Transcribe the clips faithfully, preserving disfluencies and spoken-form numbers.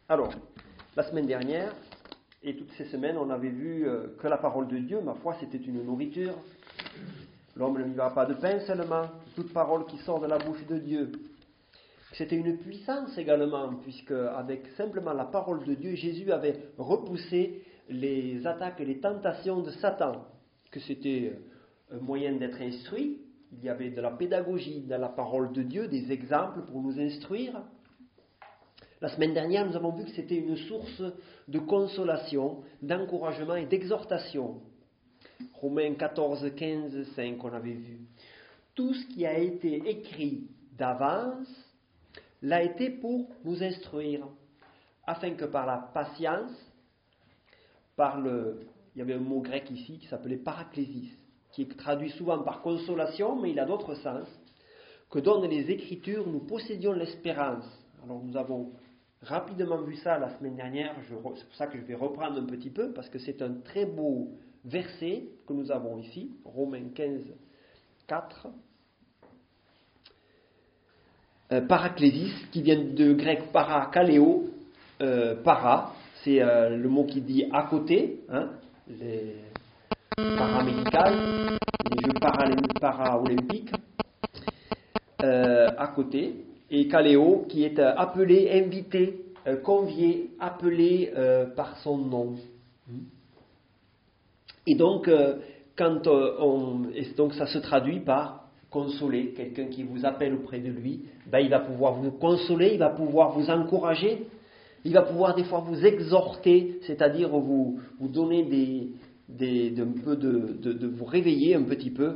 Alors, la semaine dernière, et toutes ces semaines, on avait vu que la parole de Dieu, ma foi, c'était une nourriture. L'homme ne vivra pas de pain seulement, toute parole qui sort de la bouche de Dieu. C'était une puissance également, puisque avec simplement la parole de Dieu, Jésus avait repoussé les attaques et les tentations de Satan, que c'était un moyen d'être instruit. Il y avait de la pédagogie dans la parole de Dieu, des exemples pour nous instruire. La semaine dernière, nous avons vu que c'était une source de consolation, d'encouragement et d'exhortation. Romains quatorze, quinze, cinq, on avait vu. Tout ce qui a été écrit d'avance l'a été pour nous instruire, afin que par la patience, par le, il y avait un mot grec ici qui s'appelait paraklésis, qui est traduit souvent par consolation, mais il a d'autres sens, que donnent les Écritures, nous possédions l'espérance. Alors nous avons rapidement vu ça la semaine dernière, je, c'est pour ça que je vais reprendre un petit peu, parce que c'est un très beau verset que nous avons ici, Romains quinze, quatre. Euh, paraklésis, qui vient de grec parakaleo, euh, para, c'est euh, le mot qui dit à côté, hein, les paramédicales, les jeux para-olympiques, euh, à côté, et kaleo, qui est euh, appelé, invité, euh, convié, appelé euh, par son nom. Et donc, euh, quand euh, on, et donc ça se traduit par consoler, quelqu'un qui vous appelle auprès de lui, ben, il va pouvoir vous consoler, il va pouvoir vous encourager, il va pouvoir des fois vous exhorter, c'est-à-dire vous, vous donner des, des, de, un peu de, de, de vous réveiller un petit peu.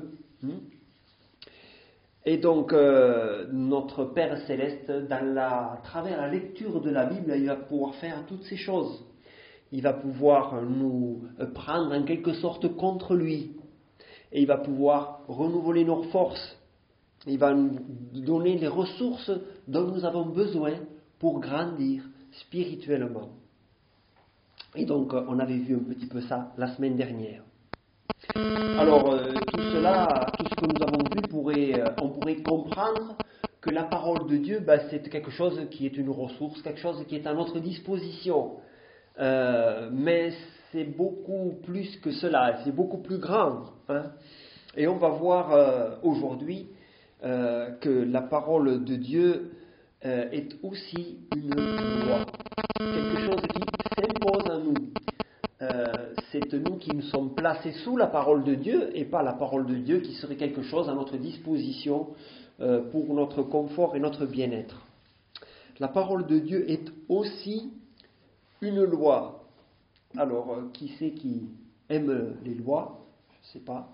Et donc, euh, notre Père Céleste, dans la, à travers la lecture de la Bible, il va pouvoir faire toutes ces choses. Il va pouvoir nous prendre en quelque sorte contre lui. Et il va pouvoir renouveler nos forces. Il va nous donner les ressources dont nous avons besoin pour grandir spirituellement. Et donc, on avait vu un petit peu ça la semaine dernière. Alors, euh, tout cela, tout ce que nous avons vu, pourrait, euh, on pourrait comprendre que la parole de Dieu, ben, c'est quelque chose qui est une ressource, quelque chose qui est à notre disposition. Euh, mais c'est beaucoup plus que cela, c'est beaucoup plus grand. Hein. Et on va voir euh, aujourd'hui euh, que la parole de Dieu euh, est aussi une loi, quelque chose qui s'impose à nous. Euh, c'est nous qui nous sommes placés sous la parole de Dieu et pas la parole de Dieu qui serait quelque chose à notre disposition euh, pour notre confort et notre bien-être. La parole de Dieu est aussi une loi. Alors, euh, qui c'est qui aime les lois? Je ne sais pas.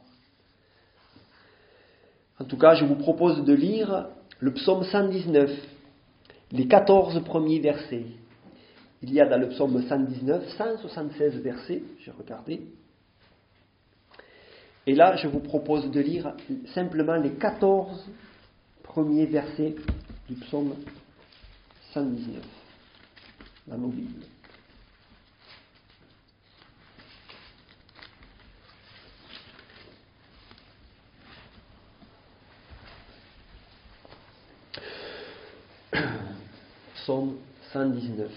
En tout cas, je vous propose de lire le psaume cent dix-neuf, les quatorze premiers versets. Il y a dans le psaume cent dix-neuf cent soixante-seize versets, j'ai regardé. Et là, je vous propose de lire simplement les quatorze premiers versets du psaume cent dix-neuf dans nos Bibles. Psaume cent dix-neuf.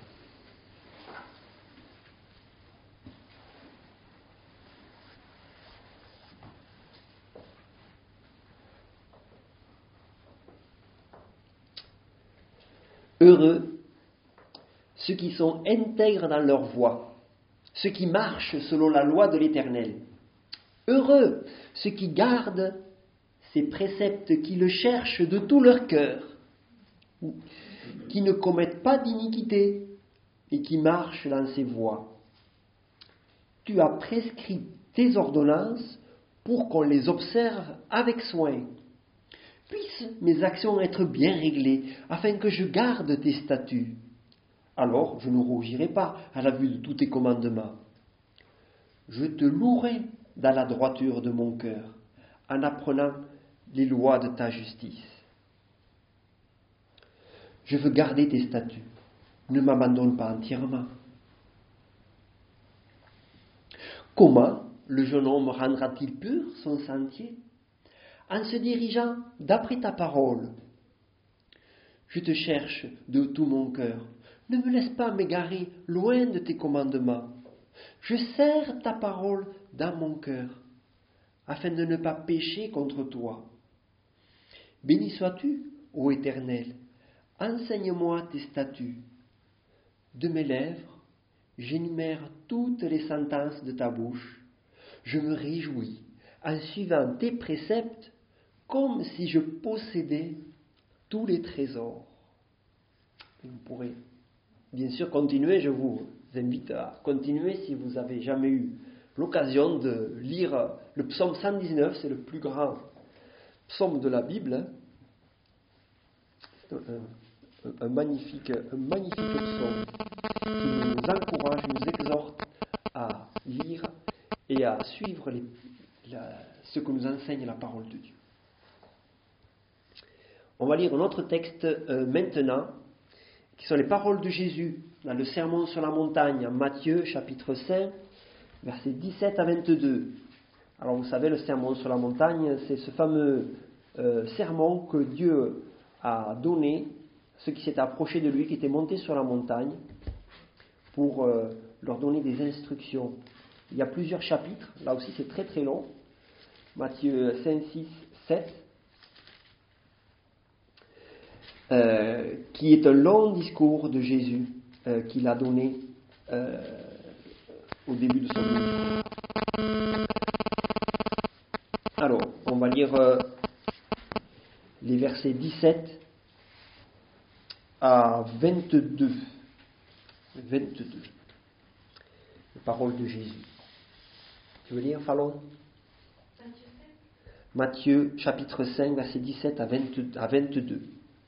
Heureux ceux qui sont intègres dans leur voie, ceux qui marchent selon la loi de l'Éternel. Heureux ceux qui gardent ses préceptes, qui le cherchent de tout leur cœur, qui ne commettent pas d'iniquité et qui marchent dans ses voies. Tu as prescrit tes ordonnances pour qu'on les observe avec soin. Puissent mes actions être bien réglées, afin que je garde tes statuts. Alors je ne rougirai pas à la vue de tous tes commandements. Je te louerai dans la droiture de mon cœur, en apprenant les lois de ta justice. Je veux garder tes statuts. Ne m'abandonne pas entièrement. Comment le jeune homme rendra-t-il pur son sentier? En se dirigeant d'après ta parole. Je te cherche de tout mon cœur. Ne me laisse pas m'égarer loin de tes commandements. Je serre ta parole dans mon cœur, afin de ne pas pécher contre toi. Béni sois-tu, ô Éternel, enseigne-moi tes statuts. De mes lèvres, j'énumère toutes les sentences de ta bouche. Je me réjouis en suivant tes préceptes, comme si je possédais tous les trésors. Vous pourrez bien sûr continuer, je vous invite à continuer si vous n'avez jamais eu l'occasion de lire le psaume cent dix-neuf, c'est le plus grand psaume de la Bible. C'est un, un, magnifique, un magnifique psaume qui nous encourage, nous exhorte à lire et à suivre les, la, ce que nous enseigne la parole de Dieu. On va lire un autre texte euh, maintenant, qui sont les paroles de Jésus dans le Sermon sur la montagne, en Matthieu chapitre cinq, versets dix-sept à vingt-deux. Alors vous savez, le Sermon sur la montagne, c'est ce fameux euh, sermon que Dieu a donné à ceux qui s'étaient approchés de lui, qui étaient montés sur la montagne, pour euh, leur donner des instructions. Il y a plusieurs chapitres, là aussi c'est très très long, Matthieu cinq, six, sept, euh, qui est un long discours de Jésus euh, qu'il a donné euh, au début de son ministère. Alors, on va lire euh, les versets dix-sept à vingt-deux. vingt-deux. Les paroles de Jésus. Tu veux lire, Fallon ? Matthieu chapitre cinq, versets dix-sept à vingt-deux.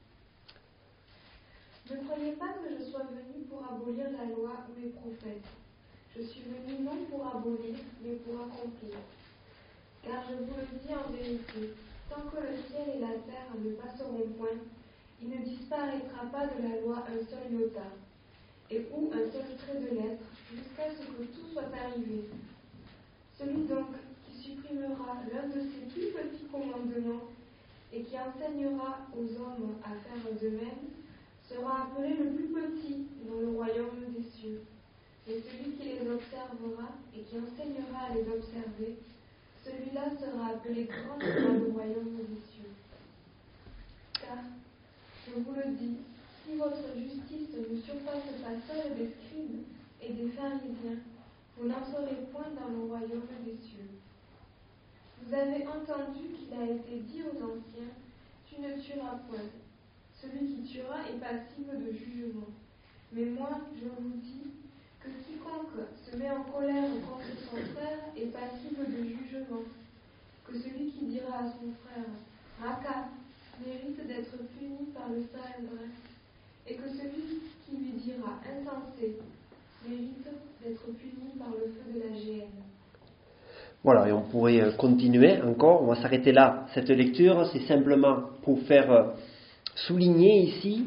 Ne croyez pas que je sois venu pour abolir la loi ou les prophètes. Je suis venu non pour abolir, mais pour accomplir. Car je vous le dis en vérité, tant que le ciel et la terre ne passeront point, il ne disparaîtra pas de la loi un seul iota, et ou un seul trait de lettre, jusqu'à ce que tout soit arrivé. Celui donc qui supprimera l'un de ces plus petits commandements et qui enseignera aux hommes à faire de même, sera appelé le plus petit dans le royaume des cieux. Et celui qui les observera et qui enseignera à les observer, celui-là sera appelé grand dans le royaume des cieux. Car, je vous le dis, si votre justice ne surpasse pas celle des scribes et des pharisiens, vous n'en serez point dans le royaume des cieux. Vous avez entendu qu'il a été dit aux anciens, tu ne tueras point. Celui qui tuera est passible de jugement. Mais moi, je vous dis que quiconque se met en colère contre son frère est passible de jugement. Que celui qui dira à son frère, Raka, mérite d'être puni par le Sanhédrin, et que celui qui lui dira insensé mérite d'être puni par le feu de la géhenne. Voilà, et on pourrait continuer encore. On va s'arrêter là. Cette lecture, c'est simplement pour faire souligner ici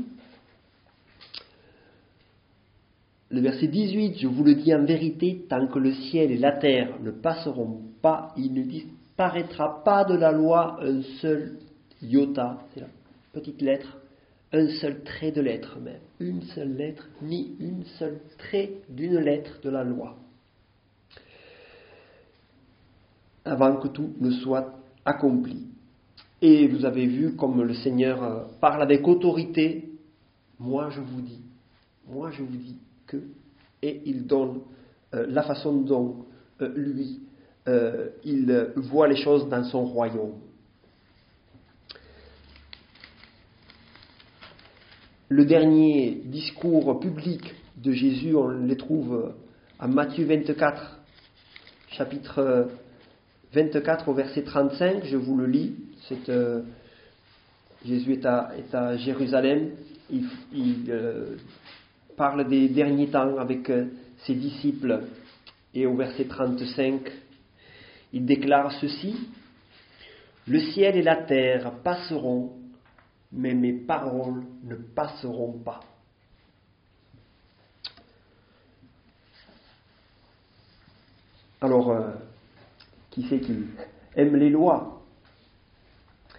le verset dix-huit. Je vous le dis en vérité, tant que le ciel et la terre ne passeront pas, il ne disparaîtra pas de la loi un seul iota, c'est la petite lettre, un seul trait de lettre même, une seule lettre, ni une seule trait d'une lettre de la loi, avant que tout ne soit accompli. Et vous avez vu comme le Seigneur parle avec autorité, moi je vous dis, moi je vous dis que, et il donne euh, la façon dont euh, lui, euh, il voit les choses dans son royaume. Le dernier discours public de Jésus, on les trouve à Matthieu vingt-quatre, chapitre vingt-quatre au verset trente-cinq, je vous le lis. C'est, euh, Jésus est à, est à Jérusalem, il, il euh, parle des derniers temps avec euh, ses disciples, et au verset trente-cinq, il déclare ceci: le ciel et la terre passeront, mais mes paroles ne passeront pas. Alors, euh, qui c'est qui aime les lois?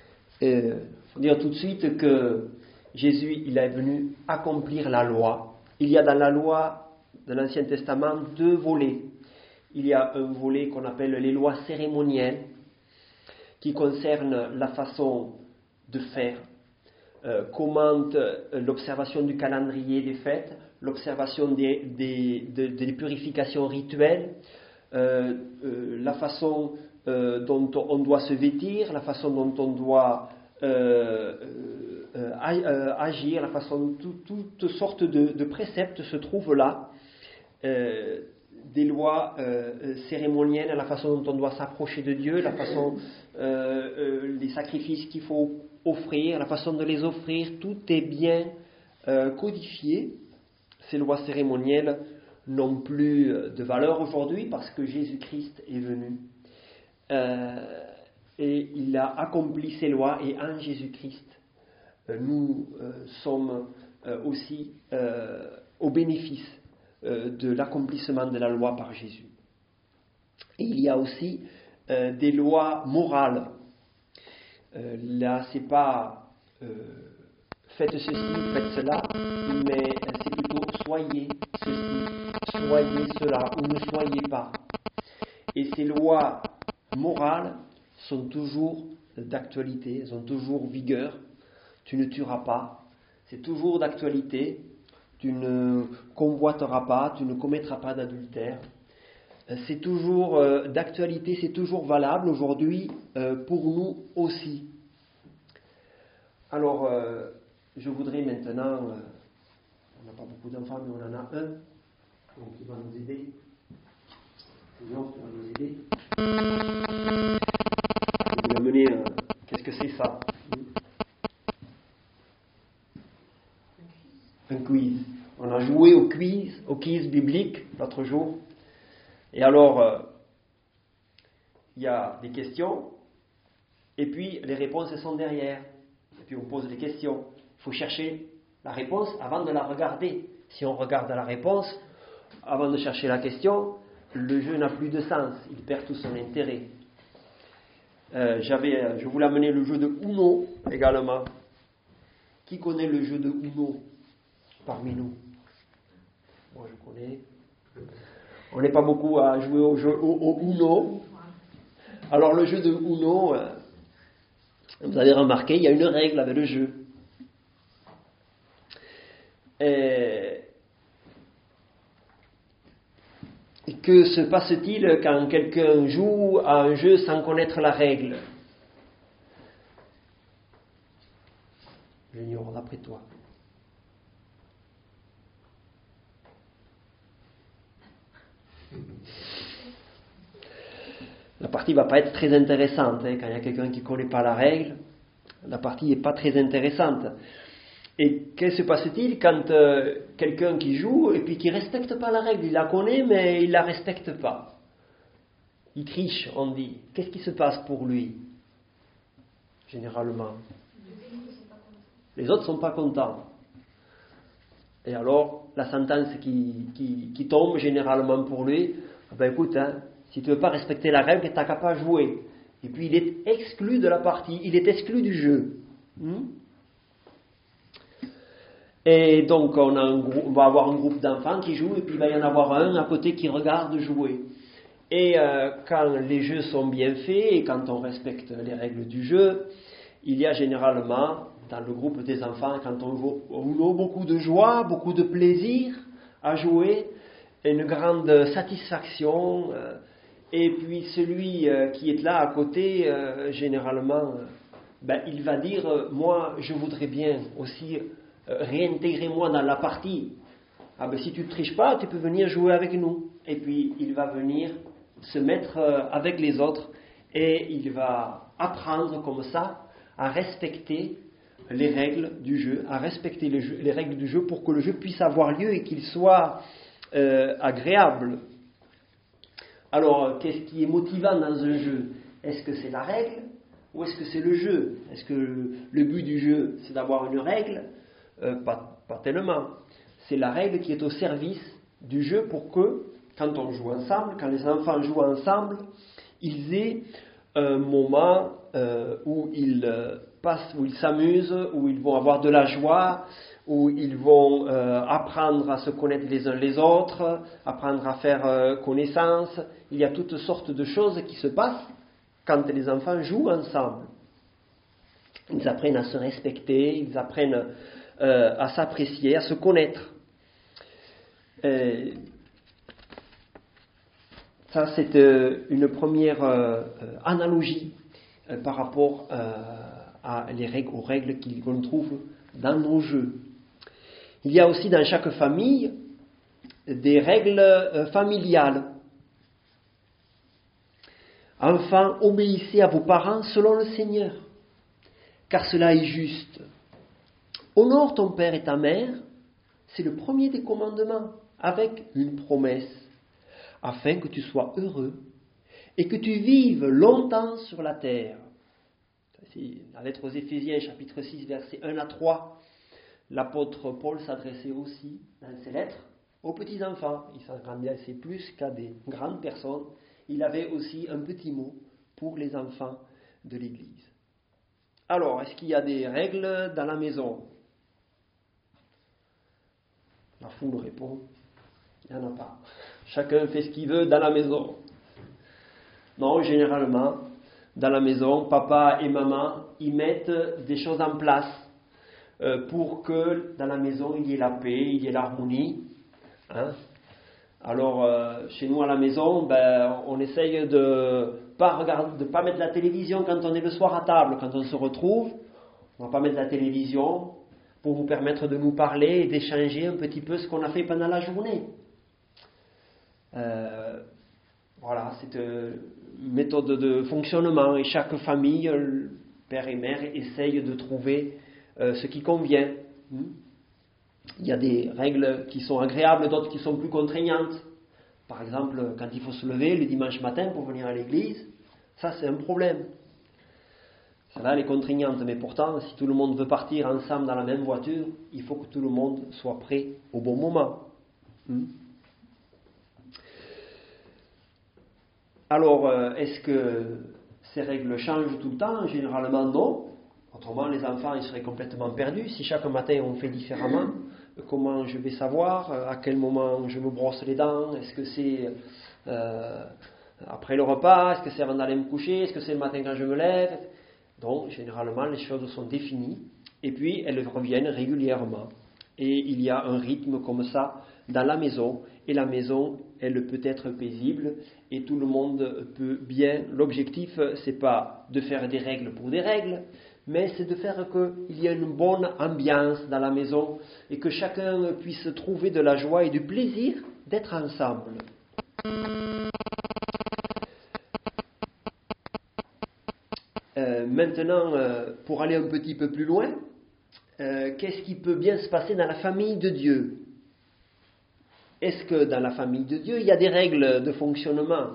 Il faut dire tout de suite que Jésus, il est venu accomplir la loi. il y a dans la loi de l'Ancien Testament deux volets. Il y a un volet qu'on appelle les lois cérémonielles, qui concernent la façon de faire, euh, comment euh, l'observation du calendrier des fêtes, l'observation des, des, des, des purifications rituelles, euh, euh, la façon euh, dont on doit se vêtir, la façon dont on doit euh, euh, euh, agir, la façon, tout, toutes sortes de, de préceptes se trouvent là, euh, des lois euh, cérémonielles, la façon dont on doit s'approcher de Dieu, la façon, euh, euh, les sacrifices qu'il faut offrir, la façon de les offrir, tout est bien euh, codifié. Ces lois cérémonielles n'ont plus de valeur aujourd'hui parce que Jésus-Christ est venu. Euh, et il a accompli ces lois, et en Jésus-Christ, euh, nous euh, sommes euh, aussi euh, au bénéfice euh, de l'accomplissement de la loi par Jésus. Et il y a aussi euh, des lois morales. Euh, là, c'est pas euh, faites ceci, faites cela, mais c'est plutôt soyez ceci, soyez cela, ou ne soyez pas. Et ces lois morales sont toujours d'actualité, elles ont toujours vigueur. Tu ne tueras pas, c'est toujours d'actualité. Tu ne convoiteras pas, tu ne commettras pas d'adultère. C'est toujours euh, d'actualité, c'est toujours valable aujourd'hui euh, pour nous aussi. Alors, euh, je voudrais maintenant, euh, on n'a pas beaucoup d'enfants, mais on en a un, donc il va nous aider. Seigneur, tu vas nous aider. Je vais vous amener, euh, qu'est-ce que c'est ça? Un quiz. On a joué au quiz, au quiz biblique l'autre jour. Et alors, euh, il y a des questions, et puis les réponses elles sont derrière. Et puis on pose les questions. Il faut chercher la réponse avant de la regarder. Si on regarde la réponse, avant de chercher la question, le jeu n'a plus de sens, il perd tout son intérêt. Euh, j'avais, je voulais amener le jeu de Uno également. Qui connaît le jeu de Uno parmi nous? Moi je connais. On n'est pas beaucoup à jouer au jeu au, au Uno. Alors le jeu de Uno, euh, vous avez remarqué, il y a une règle avec le jeu. Et que se passe-t-il quand quelqu'un joue à un jeu sans connaître la règle? Junior, d'après toi. La partie ne va pas être très intéressante. Hein, quand il y a quelqu'un qui ne connaît pas la règle, la partie n'est pas très intéressante. Et que se passe-t-il quand euh, quelqu'un qui joue et puis qui ne respecte pas la règle? Il la connaît mais il ne la respecte pas. Il triche, on dit. Qu'est-ce qui se passe pour lui? Généralement. Les autres ne sont pas contents. Et alors, la sentence qui, qui, qui tombe généralement pour lui, ben écoute, hein, si tu ne veux pas respecter la règle, tu n'as qu'à pas jouer. Et puis il est exclu de la partie, il est exclu du jeu. Hmm? Et donc on, a un groupe, on va avoir un groupe d'enfants qui jouent, et puis il va y en avoir un à côté qui regarde jouer. Et euh, quand les jeux sont bien faits, et quand on respecte les règles du jeu, il y a généralement, dans le groupe des enfants, quand on joue, on a beaucoup de joie, beaucoup de plaisir à jouer, une grande satisfaction. Euh, et puis celui euh, qui est là à côté, euh, généralement, euh, ben, il va dire, euh, moi je voudrais bien aussi euh, réintégrer moi dans la partie. Ah ben si tu ne triches pas, tu peux venir jouer avec nous. Et puis il va venir se mettre euh, avec les autres et il va apprendre comme ça à respecter les règles du jeu, à respecter les, jeux, les règles du jeu pour que le jeu puisse avoir lieu et qu'il soit euh, agréable. Alors, qu'est-ce qui est motivant dans un jeu? Est-ce que c'est la règle ou est-ce que c'est le jeu? Est-ce que le, le but du jeu, c'est d'avoir une règle? euh, pas, pas tellement. C'est la règle qui est au service du jeu pour que, quand on joue ensemble, quand les enfants jouent ensemble, ils aient un moment euh, où ils euh, passent, où ils s'amusent, où ils vont avoir de la joie, où ils vont euh, apprendre à se connaître les uns les autres, apprendre à faire euh, connaissance. Il y a toutes sortes de choses qui se passent quand les enfants jouent ensemble. Ils apprennent à se respecter, ils apprennent euh, à s'apprécier, à se connaître. Et ça, c'est euh, une première euh, analogie euh, par rapport euh, à les règles, aux règles qu'on trouve dans nos jeux. Il y a aussi dans chaque famille des règles euh, familiales. Enfants, obéissez à vos parents selon le Seigneur, car cela est juste. Honore ton père et ta mère, c'est le premier des commandements, avec une promesse, afin que tu sois heureux et que tu vives longtemps sur la terre. C'est la lettre aux Éphésiens, chapitre six, versets un à trois. L'apôtre Paul s'adressait aussi, dans ses lettres, aux petits-enfants. Il s'adressait plus qu'à des grandes personnes. Il avait aussi un petit mot pour les enfants de l'Église. Alors, est-ce qu'il y a des règles dans la maison? La foule répond, il n'y en a pas. Chacun fait ce qu'il veut dans la maison. Non, généralement, dans la maison, papa et maman, ils mettent des choses en place euh, pour que dans la maison, il y ait la paix, il y ait l'harmonie. Hein? Alors, euh, chez nous à la maison, ben, on essaye de pas regarder, de pas mettre la télévision quand on est le soir à table, quand on se retrouve. On ne va pas mettre la télévision pour nous permettre de nous parler et d'échanger un petit peu ce qu'on a fait pendant la journée. Euh, voilà, c'est une méthode de fonctionnement et chaque famille, père et mère, essaye de trouver euh, ce qui convient. Il y a des règles qui sont agréables, d'autres qui sont plus contraignantes. Par exemple, quand il faut se lever le dimanche matin pour venir à l'église, ça c'est un problème. Celle-là, elle est contraignante, mais pourtant, si tout le monde veut partir ensemble dans la même voiture, il faut que tout le monde soit prêt au bon moment. Alors, est-ce que ces règles changent tout le temps? Généralement, non. Autrement, les enfants, ils seraient complètement perdus. Si chaque matin, on fait différemment, comment je vais savoir? À quel moment je me brosse les dents? Est-ce que c'est euh, après le repas? Est-ce que c'est avant d'aller me coucher? Est-ce que c'est le matin quand je me lève? Donc, généralement, les choses sont définies. Et puis, elles reviennent régulièrement. Et il y a un rythme comme ça dans la maison. Et la maison, elle peut être paisible. Et tout le monde peut bien. L'objectif, c'est pas de faire des règles pour des règles, mais c'est de faire qu'il y ait une bonne ambiance dans la maison et que chacun puisse trouver de la joie et du plaisir d'être ensemble. Euh, maintenant, euh, pour aller un petit peu plus loin, euh, qu'est-ce qui peut bien se passer dans la famille de Dieu? Est-ce que dans la famille de Dieu, il y a des règles de fonctionnement?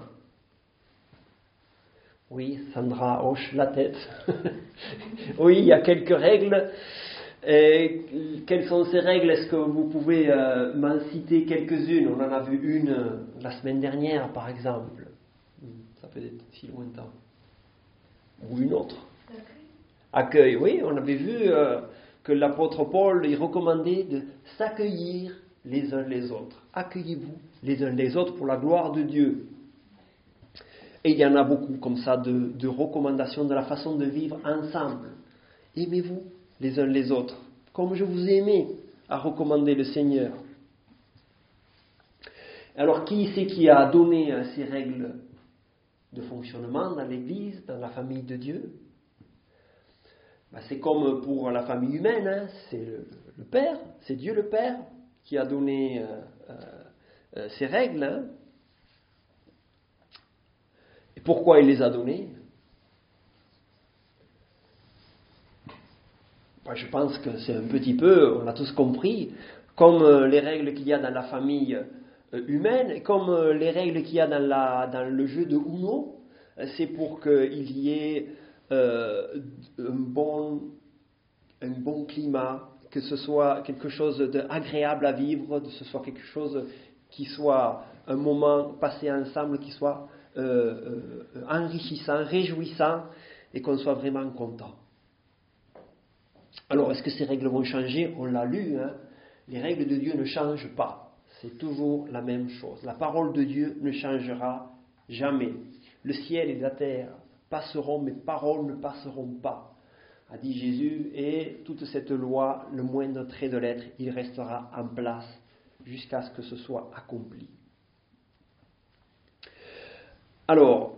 Oui, Sandra hoche la tête. Oui, il y a quelques règles. Et quelles sont ces règles? Est-ce que vous pouvez euh, m'en citer quelques-unes? On en a vu une euh, la semaine dernière, par exemple. Ça peut être si lointain. Ou une autre. Accueil, oui, on avait vu euh, que l'apôtre Paul il recommandait de s'accueillir les uns les autres. Accueillez-vous les uns les autres pour la gloire de Dieu. Et il y en a beaucoup comme ça de, de recommandations de la façon de vivre ensemble. Aimez-vous les uns les autres, comme je vous ai aimé, a recommandé le Seigneur. Alors qui c'est qui a donné euh, ces règles de fonctionnement dans l'Église, dans la famille de Dieu? Ben, c'est comme pour la famille humaine, hein, c'est le, le Père, c'est Dieu le Père qui a donné euh, euh, ces règles. Hein. Et pourquoi il les a données? Ben, je pense que c'est un petit peu, on l'a tous compris, comme euh, les règles qu'il y a dans la famille euh, humaine, et comme euh, les règles qu'il y a dans, la, dans le jeu de Uno, c'est pour qu'il y ait euh, un, bon, un bon climat, que ce soit quelque chose d'agréable à vivre, que ce soit quelque chose qui soit un moment passé ensemble, qui soit euh, euh, enrichissant, réjouissant, et qu'on soit vraiment content. Alors, est-ce que ces règles vont changer? On l'a lu, hein. Les règles de Dieu ne changent pas. C'est toujours la même chose. La parole de Dieu ne changera jamais. Le ciel et la terre passeront, mes paroles ne passeront pas, a dit Jésus, et toute cette loi, le moindre trait de lettre, il restera en place jusqu'à ce que ce soit accompli. Alors,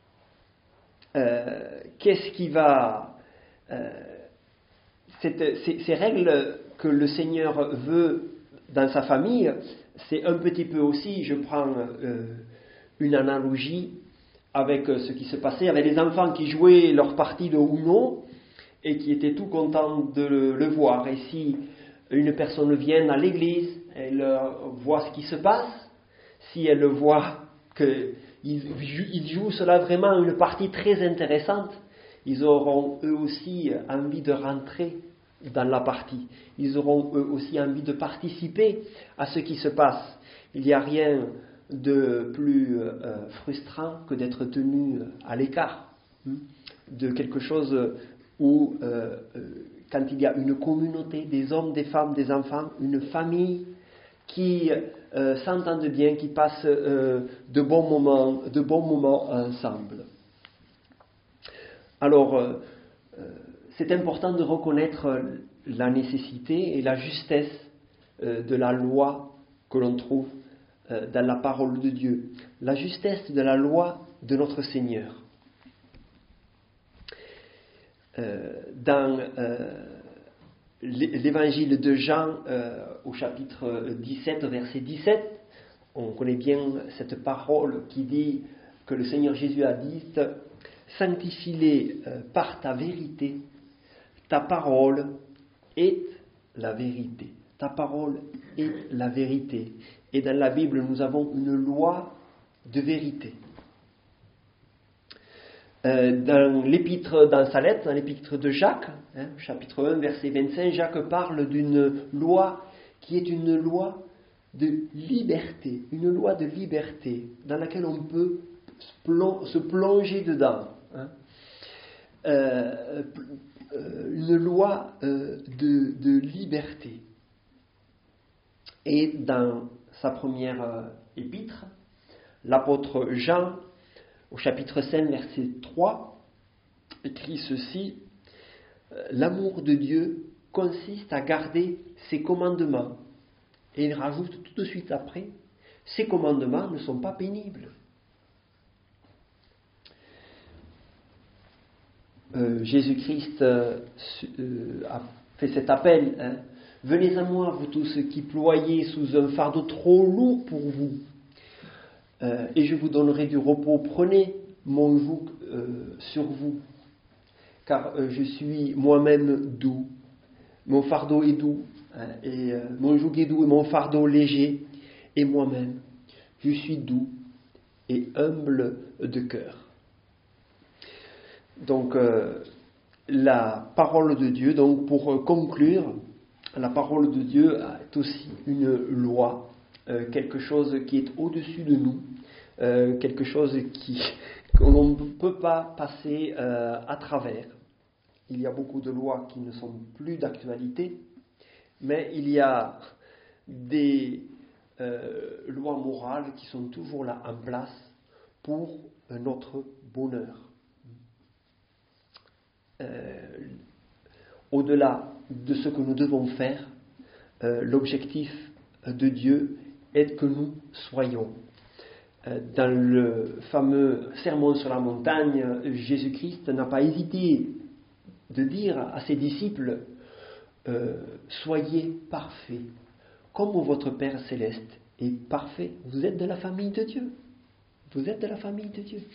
euh, qu'est-ce qui va... Euh, cette, ces, ces règles que le Seigneur veut dans sa famille, c'est un petit peu aussi, je prends euh, une analogie avec ce qui se passait avec les enfants qui jouaient leur partie de Uno et qui étaient tout contents de le, le voir. Et si une personne vient à l'église, elle euh, voit ce qui se passe, si elle voit qu'ils ils jouent cela vraiment une partie très intéressante, ils auront eux aussi envie de rentrer dans la partie. Ils auront eux aussi envie de participer à ce qui se passe. Il n'y a rien de plus euh, frustrant que d'être tenu à l'écart hein, de quelque chose où, euh, euh, quand il y a une communauté, des hommes, des femmes, des enfants, une famille qui euh, s'entendent bien, qui passent euh, de bons moments, de bons moments ensemble. Alors, euh, euh, c'est important de reconnaître la nécessité et la justesse euh, de la loi que l'on trouve euh, dans la parole de Dieu. La justesse de la loi de notre Seigneur. Euh, dans euh, l'évangile de Jean, euh, au chapitre dix-sept, verset dix-sept, on connaît bien cette parole qui dit que le Seigneur Jésus a dit « Sanctifie-les euh, par ta vérité, ta parole est la vérité. » Ta parole est la vérité. Et dans la Bible, nous avons une loi de vérité. Euh, dans l'épître, dans sa lettre, dans l'épître de Jacques, hein, chapitre un, verset vingt-cinq, Jacques parle d'une loi qui est une loi de liberté, une loi de liberté dans laquelle on peut se plonger dedans. Hein. Euh, une loi euh, de, de liberté. Et dans sa première euh, épître, l'apôtre Jean, au chapitre cinq, verset trois, écrit ceci: « L'amour de Dieu consiste à garder ses commandements. » Et il rajoute tout de suite après, « Ces commandements ne sont pas pénibles. » Euh, Jésus-Christ euh, euh, a fait cet appel, hein. « Venez à moi, vous tous qui ployez sous un fardeau trop lourd pour vous, euh, et je vous donnerai du repos. Prenez mon joug euh, sur vous, car euh, je suis moi-même doux. Mon fardeau est doux, hein, et euh, mon joug est doux et mon fardeau léger, et moi-même, je suis doux et humble de cœur. » Donc, euh, la parole de Dieu, donc pour conclure, la parole de Dieu est aussi une loi, euh, quelque chose qui est au-dessus de nous, euh, quelque chose qui, qu'on ne peut pas passer euh, à travers. Il y a beaucoup de lois qui ne sont plus d'actualité, mais il y a des euh, lois morales qui sont toujours là en place pour notre bonheur. Euh, au-delà de ce que nous devons faire, euh, l'objectif de Dieu est que nous soyons. Euh, dans le fameux sermon sur la montagne, Jésus-Christ n'a pas hésité de dire à ses disciples euh, « Soyez parfaits, comme votre Père céleste est parfait. » Vous êtes de la famille de Dieu. Vous êtes de la famille de Dieu.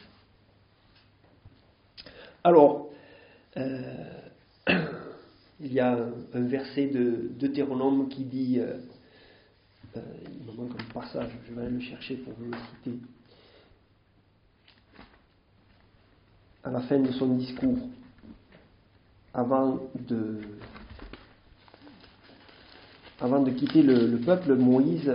Alors, Euh, il y a un, un verset de Deutéronome qui dit, euh, euh, il me manque un passage, je vais aller le chercher pour vous le citer, à la fin de son discours, avant de, avant de quitter le, le peuple, Moïse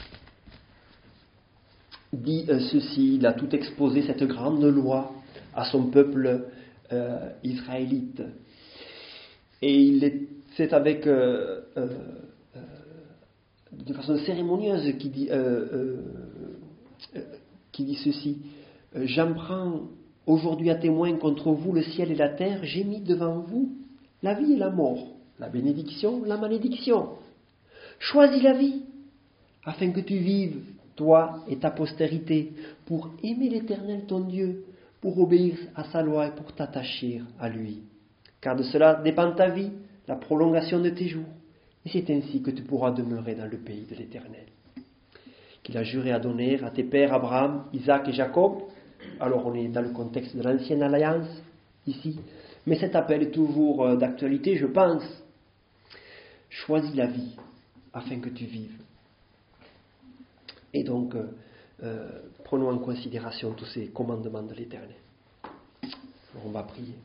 dit euh, ceci, il a tout exposé, cette grande loi, à son peuple Euh, israélite. Et il les c'est avec euh, euh, euh, de façon cérémonieuse qu'il dit, euh, euh, euh, qu'il dit ceci. J'en prends aujourd'hui à témoin contre vous le ciel et la terre, j'ai mis devant vous la vie et la mort, la bénédiction, la malédiction. Choisis la vie, afin que tu vives, toi et ta postérité, pour aimer l'Éternel ton Dieu, pour obéir à sa loi et pour t'attacher à lui. Car de cela dépend ta vie, la prolongation de tes jours. Et c'est ainsi que tu pourras demeurer dans le pays de l'Éternel, qu'il a juré à donner à tes pères Abraham, Isaac et Jacob. Alors on est dans le contexte de l'ancienne alliance, ici. Mais cet appel est toujours d'actualité, je pense. Choisis la vie, afin que tu vives. Et donc, euh, euh, prenons en considération tous ces commandements de l'Éternel. On va prier.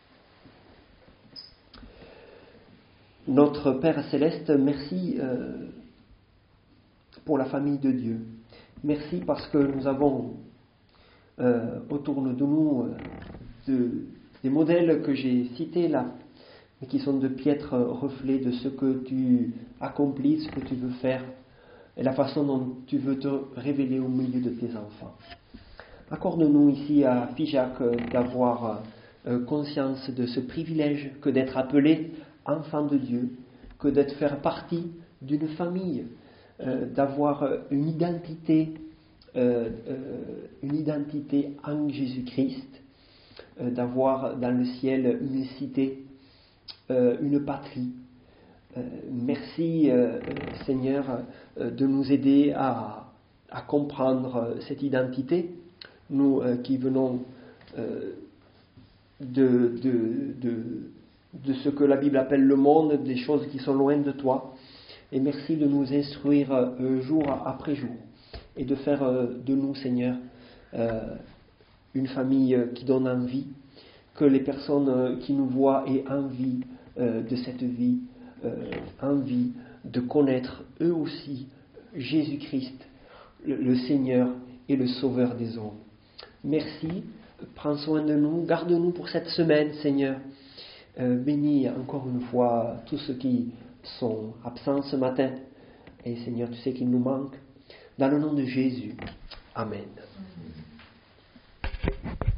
Notre Père Céleste, merci euh, pour la famille de Dieu. Merci parce que nous avons euh, autour de nous euh, de, des modèles que j'ai cités là, mais qui sont de piètres reflets de ce que tu accomplis, ce que tu veux faire, et la façon dont tu veux te révéler au milieu de tes enfants. Accorde-nous ici à Figeac d'avoir euh, conscience de ce privilège que d'être appelé enfant de Dieu, que d'être faire partie d'une famille, euh, d'avoir une identité, euh, euh, une identité en Jésus-Christ, euh, d'avoir dans le ciel une cité, euh, une patrie. Euh, merci euh, Seigneur euh, de nous aider à, à comprendre euh, cette identité, nous euh, qui venons euh, de, de, de, de ce que la Bible appelle le monde, des choses qui sont loin de toi, et merci de nous instruire euh, jour après jour et de faire euh, de nous Seigneur euh, une famille qui donne envie, que les personnes qui nous voient aient envie euh, de cette vie, Euh, envie de connaître eux aussi Jésus-Christ, le, le Seigneur et le Sauveur des hommes. Merci, prends soin de nous, garde-nous pour cette semaine, Seigneur. Euh, bénis encore une fois tous ceux qui sont absents ce matin. Et Seigneur, tu sais qu'il nous manque. Dans le nom de Jésus. Amen.